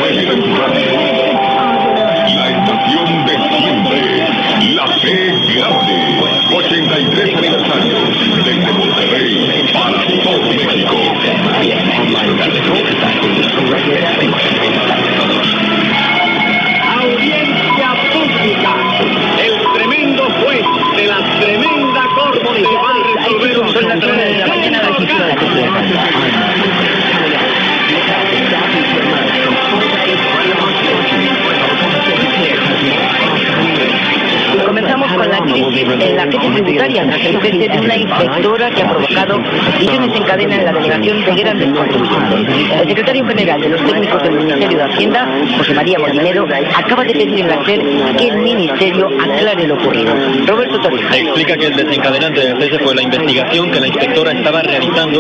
Mueve de tu radio. La estación de siempre. La P Grande. 83 aniversario. Desde Monterrey para todo México. Audiencia pública. El tremendo juez de la tremenda corte va a resolver un Son las 9 de la mañana, registro de la Comenzamos con la crisis en la agencia tributaria tras el cese de una inspectora que ha provocado decisiones en cadena en la delegación de grandes construcciones. El secretario general de los técnicos del Ministerio de Hacienda, José María Molinero, acaba de pedir en la SER que el Ministerio aclare lo ocurrido. Roberto Torrijos explica que el desencadenante del cese fue la investigación que la inspectora estaba realizando